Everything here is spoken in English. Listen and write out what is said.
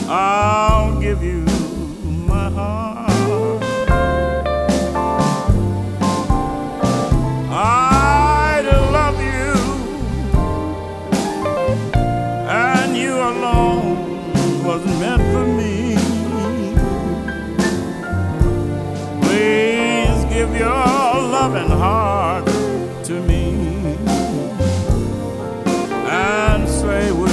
I'll give you my heart. I love you, and you alone was meant for me. Please give your loving heart